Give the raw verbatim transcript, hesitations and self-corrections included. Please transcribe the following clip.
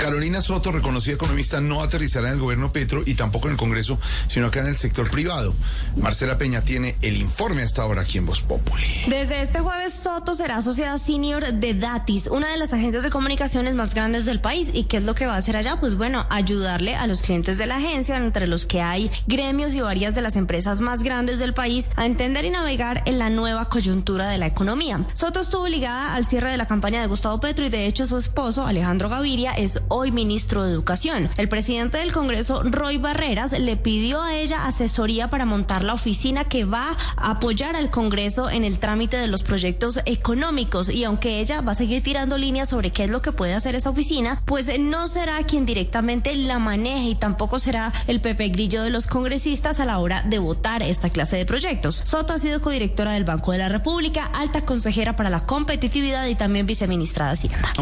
Carolina Soto, reconocida economista, no aterrizará en el gobierno Petro y tampoco en el Congreso, sino acá en el sector privado. Marcela Peña tiene el informe hasta ahora aquí en Voz Populi. Desde este jueves, Soto será asociada senior de Datis, una de las agencias de comunicaciones más grandes del país. ¿Y qué es lo que va a hacer allá? Pues bueno, ayudarle a los clientes de la agencia, entre los que hay gremios y varias de las empresas más grandes del país, a entender y navegar en la nueva coyuntura de la economía. Soto estuvo ligada al cierre de la campaña de Gustavo Petro y de hecho su esposo, Alejandro Gaviria, es hoy ministro de Educación. El presidente del Congreso, Roy Barreras, le pidió a ella asesoría para montar la oficina que va a apoyar al Congreso en el trámite de los proyectos económicos, y aunque ella va a seguir tirando líneas sobre qué es lo que puede hacer esa oficina, pues no será quien directamente la maneje y tampoco será el Pepe Grillo de los congresistas a la hora de votar esta clase de proyectos. Soto ha sido codirectora del Banco de la República, alta consejera para la competitividad y también viceministra de Hacienda.